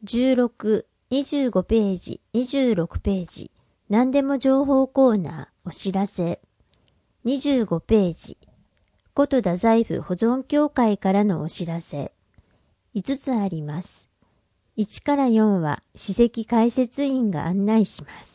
16、25ページ、26ページ、何でも情報コーナー、お知らせ。25ページ、古都太宰府保存協会からのお知らせ。5つあります。1から4は史跡解説員が案内します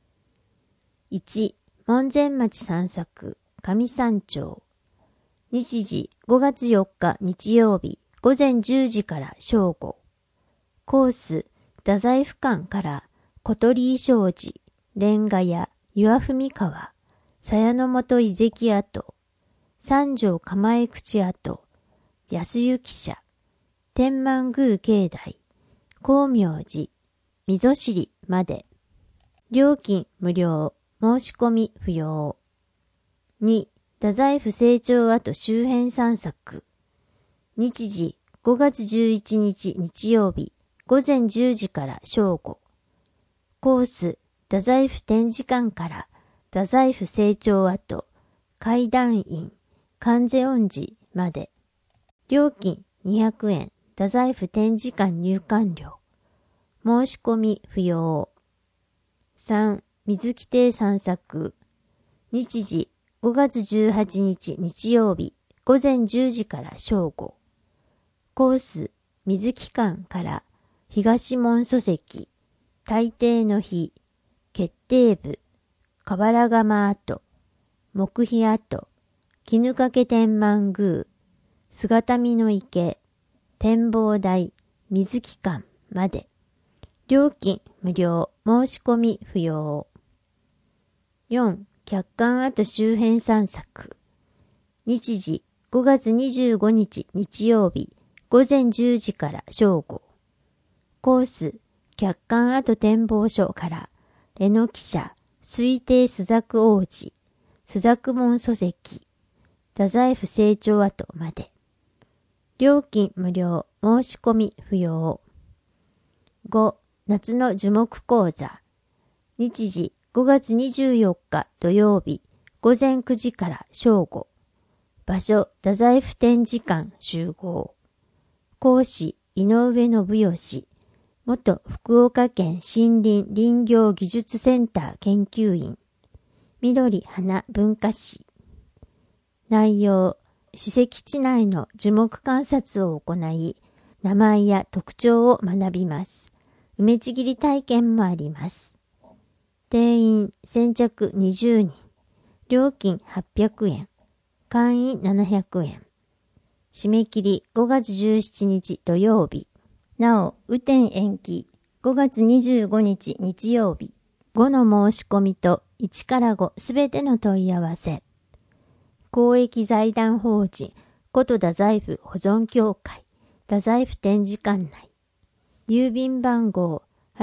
。1、門前町散策、上山町。日時5月4日日曜日午前10時から正午。コース、太宰府間から小鳥居障子、蓮華屋、岩文川、鞘の本遺跡跡、三条構え口跡、安行社、天満宮境内、光明寺、溝尻まで。料金無料、申し込み不要。2、太宰府成長跡周辺散策。日時5月11日日曜日午前10時から正午。コース、太宰府展示館から太宰府成長跡、階段院、観世音寺まで。料金200円、太宰府展示館入館料。申し込み不要。3、水木亭散策。日時5月18日日曜日午前10時から正午。コース、水木館から東門礎石、大抵の日、決定部、河原釜跡、木碑跡、絹掛天満宮、姿見の池、展望台、水木館まで。料金無料、申し込み不要。4、客館跡周辺散策。日時5月25日日曜日午前10時から正午。コース、客館跡展望所から榎木社、水亭朱雀王子、朱雀門礎石、太宰府成長跡まで。料金無料、申し込み不要。5、夏の樹木講座。日時5月24日土曜日午前9時から正午。場所、太宰府展示館集合。講師、井上信義。元福岡県森林林業技術センター研究員。緑花文化史。内容、史跡地内の樹木観察を行い、名前や特徴を学びます。梅ちぎり体験もあります。定員先着20人。料金800円。会員700円。締め切り5月17日土曜日。なお、雨天延期5月25日日曜日。5の申し込みと1から5すべての問い合わせ。公益財団法人古都太宰府保存協会太宰府展示館内。郵便番号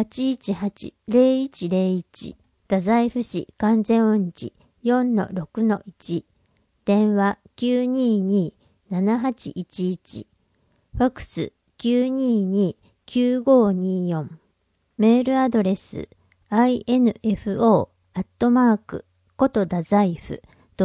818-0101 太宰府市観世音寺 4-6-1 電話 922-7811 ファクス 922-9524 メールアドレス info@ 古都太宰府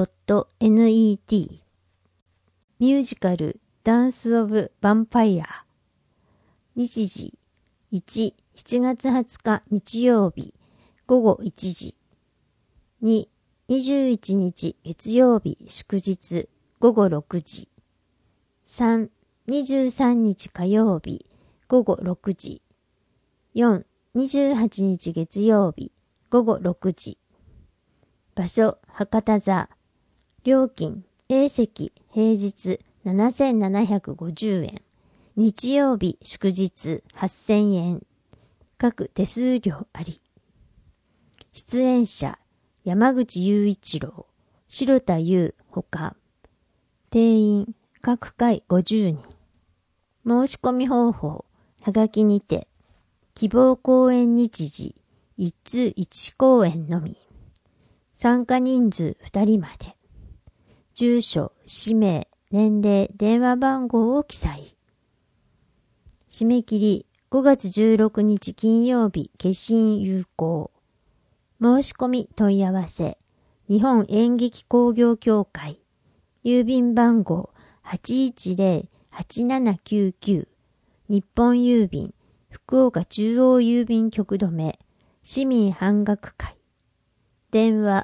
.net ミュージカルダンスオブヴァンパイア。日時1、7月20日日曜日午後1時。2、21日月曜日祝日午後6時。3、23日火曜日午後6時。4、28日月曜日午後6時。場所、博多座。料金、A 席、平日7750円。日曜日、祝日8000円。各手数料あり。出演者、山口雄一郎、城田優ほか。定員、各回50人。申し込み方法、はがきにて。希望公演日時、一通一公演のみ。参加人数2人まで。住所、氏名、年齢、電話番号を記載。締め切り5月16日金曜日消印有効。申し込み問い合わせ。日本演劇工業協会。郵便番号 810-8799 日本郵便福岡中央郵便局止め、市民半額会。電話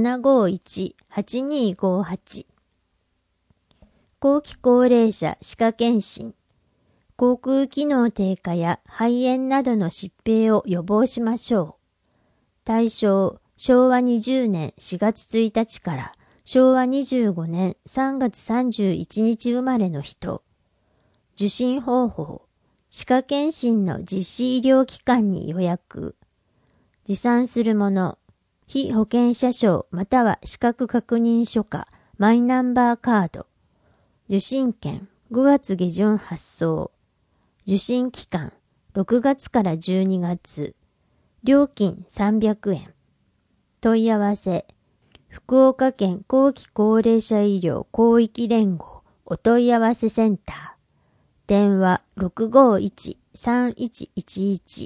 751-8258。後期高齢者歯科検診。口腔機能低下や肺炎などの疾病を予防しましょう。対象、昭和20年4月1日から昭和25年3月31日生まれの人。受診方法、歯科検診の実施医療機関に予約。持参するもの、被保険者証または資格確認書かマイナンバーカード。受診券、5月下旬発送。受診期間、6月から12月。料金300円。問い合わせ、福岡県後期高齢者医療広域連合お問い合わせセンター。電話651-3111。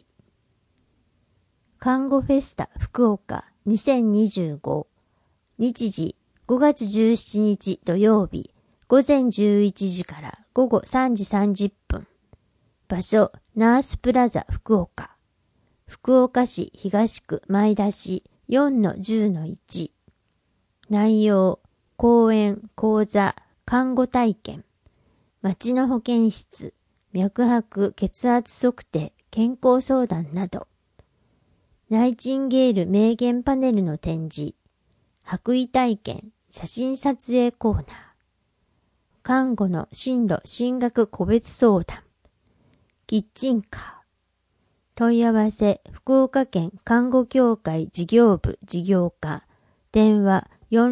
看護フェスタ福岡2025。日時5月17日土曜日午前11時から午後3時30分。場所ナースプラザ福岡。福岡市東区前田市 4-10-1。内容、講演、講座、看護体験。町の保健室、脈拍、血圧測定、健康相談など。ナイチンゲール名言パネルの展示。白衣体験、写真撮影コーナー。看護の進路進学個別相談。キッチンカー。問い合わせ、福岡県看護協会事業部事業課。電話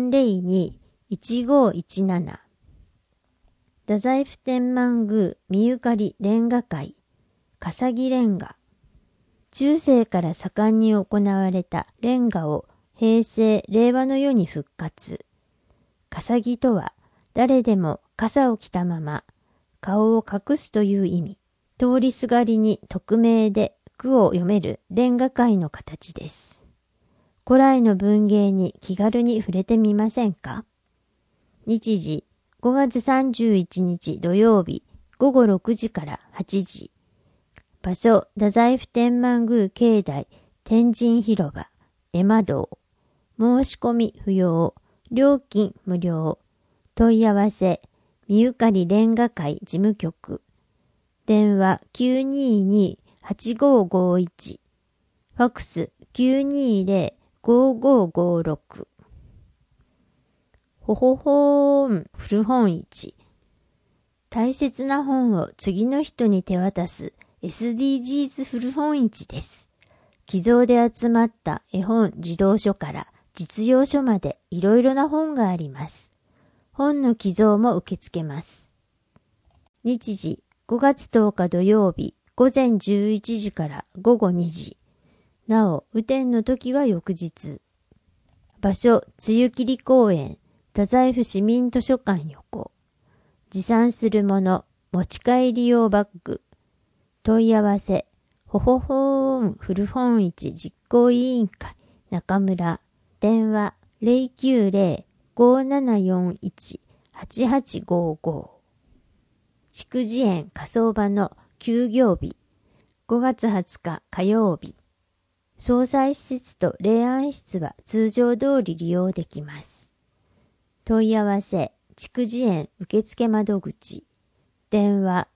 402-1517。太宰府天満宮みゆかり蓮華会、笠木蓮華。中世から盛んに行われた蓮華を平成・令和の世に復活。笠木とは誰でも笠を着たまま顔を隠すという意味。通りすがりに匿名で句を読める蓮華会の形です。古来の文芸に気軽に触れてみませんか？日時5月31日土曜日午後6時から8時。場所、太宰府天満宮境内天神広場、絵馬堂。申し込み不要。料金無料。問い合わせ、みゆかり蓮華会事務局。電話922-8551。ファクス920-5556。ほほほーん古本市。大切な本を次の人に手渡す SDGs 古本市です。寄贈で集まった絵本児童書から実用書までいろいろな本があります。本の寄贈も受け付けます。日時5月10日土曜日午前11時から午後2時。なお、雨天の時は翌日。場所、露切公園。太宰府市民図書館横。持参するもの、持ち帰り用バッグ。問い合わせ、ほほほーん古本市実行委員会中村。電話090-5741-8855。筑紫園火葬場の休業日。5月20日火曜日。葬祭施設と霊安室は通常通り利用できます。問い合わせ、筑紫園受付窓口。電話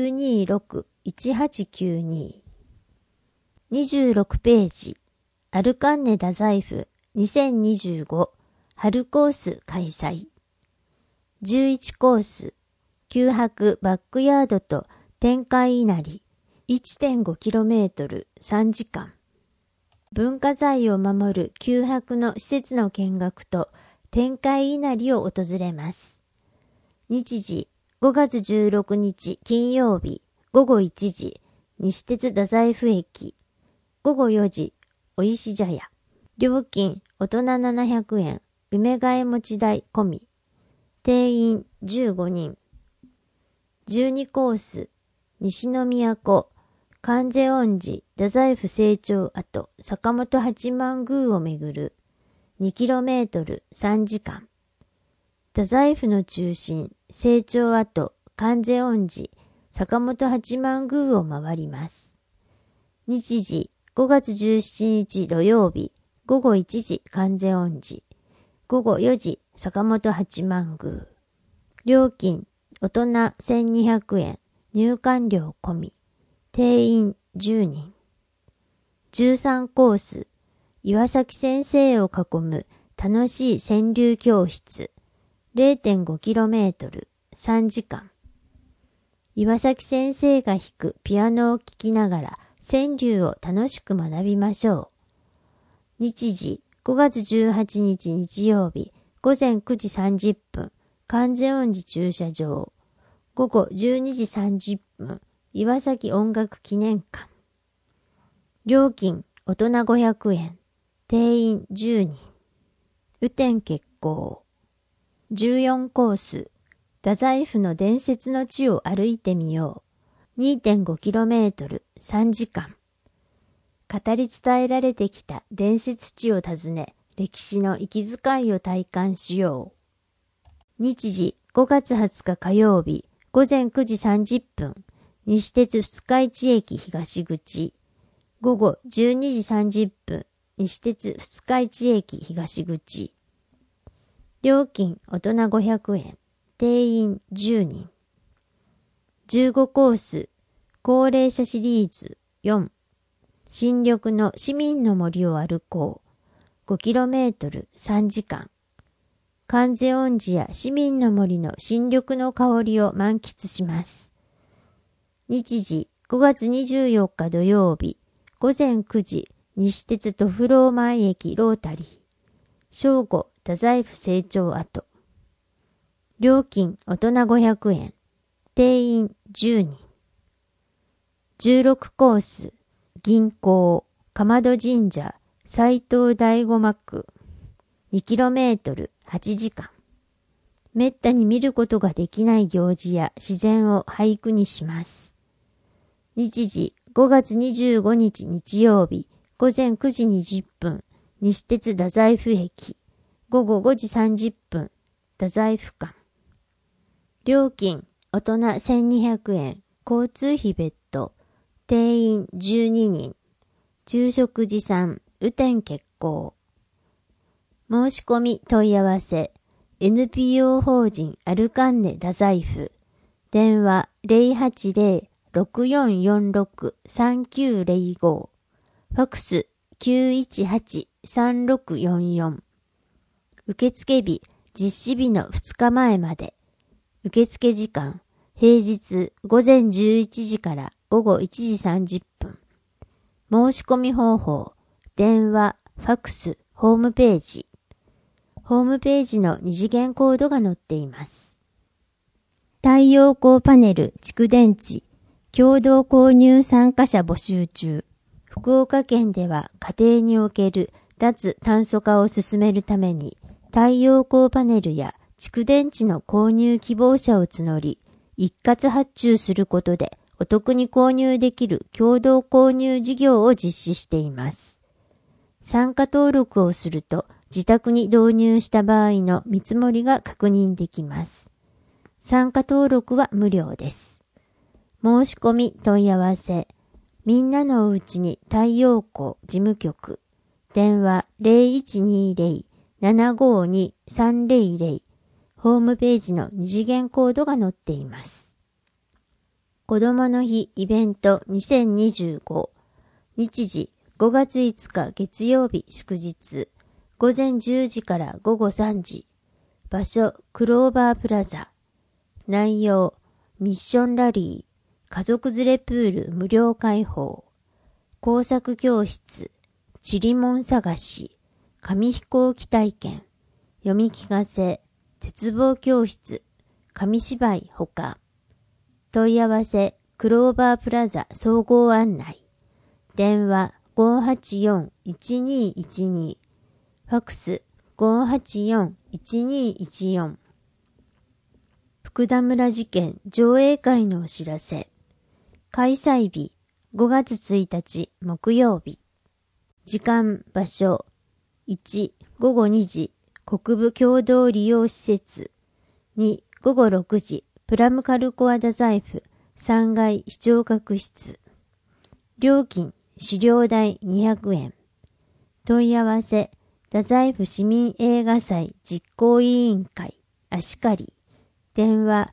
926-1892。26ページ。アルカンネ太宰府2025春コース開催。11コース。9泊バックヤードと天海稲荷 1.5km 3時間。文化財を守る9泊の施設の見学と天海稲荷を訪れます。日時5月16日金曜日午後1時西鉄太宰府駅。午後4時お石茶屋。料金大人700円梅替え持ち代込み。定員15人。12コース。西宮湖観世音寺太宰府成長跡坂本八幡宮をめぐる 2km 3時間。太宰府の中心成長跡観世音寺坂本八幡宮を回ります。 日時5月17日土曜日午後1時観世音寺、午後4時坂本八幡宮。料金大人1200円、入館料込み、定員10人。13コース、岩崎先生を囲む楽しい川柳教室、0.5km、3時間。岩崎先生が弾くピアノを聴きながら川柳を楽しく学びましょう。日時5月18日日曜日午前9時30分、観世音寺駐車場。午後12時30分、岩崎音楽記念館。料金大人500円、定員10人。雨天決行。14コース、太宰府の伝説の地を歩いてみよう。2.5km、3時間。語り伝えられてきた伝説地を訪ね、歴史の息遣いを体感しよう。日時5月20日火曜日、午前9時30分、西鉄二日市駅東口。午後12時30分、西鉄二日市駅東口。料金大人500円、定員10人。15コース、高齢者シリーズ4。新緑の市民の森を歩こう。5km、3時間。観世音寺や市民の森の新緑の香りを満喫します。日時5月24日土曜日、午前9時、西鉄都府老前駅ロータリー。正午、太宰府成長跡。料金大人500円、定員10人。16コース、銀行、かまど神社、斎藤醍醐幕。2km、8時間。めったに見ることができない行事や自然を俳句にします。日時5月25日日曜日、午前9時20分、西鉄太宰府駅。午後5時30分、太宰府間。料金大人1200円、交通費別途。定員12人。昼食持参、雨天決行。申し込み問い合わせ。NPO 法人アルカンネ太宰府。電話080-6446-3905。ファクス918-3644。受付日、実施日の2日前まで。受付時間、平日午前11時から午後1時30分。申し込み方法、電話、ファクス、ホームページ。ホームページの二次元コードが載っています。太陽光パネル、蓄電池、共同購入参加者募集中。福岡県では家庭における脱炭素化を進めるために、太陽光パネルや蓄電池の購入希望者を募り、一括発注することでお得に購入できる共同購入事業を実施しています。参加登録をすると自宅に導入した場合の見積もりが確認できます。参加登録は無料です。申し込み問い合わせ、みんなのおうちに太陽光事務局、電話0120-752-300、ホームページの二次元コードが載っています。子どもの日イベント2025、日時5月5日月曜日祝日、午前10時から午後3時、場所クローバープラザ、内容ミッションラリー、家族連れプール無料開放、工作教室、ちりもん探し、紙飛行機体験、読み聞かせ、鉄棒教室、紙芝居ほか。問い合わせ、クローバープラザ総合案内。電話584-1212。ファクス584-1214。福田村事件上映会のお知らせ。開催日5月1日木曜日。時間場所1午後2時国部共同利用施設。2午後6時プラムカルコア太宰府3階視聴覚室。料金狩猟代200円。問い合わせ、太宰府市民映画祭実行委員会、足刈。電話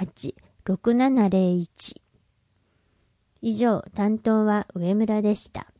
090-1348-6701。以上、担当は上村でした。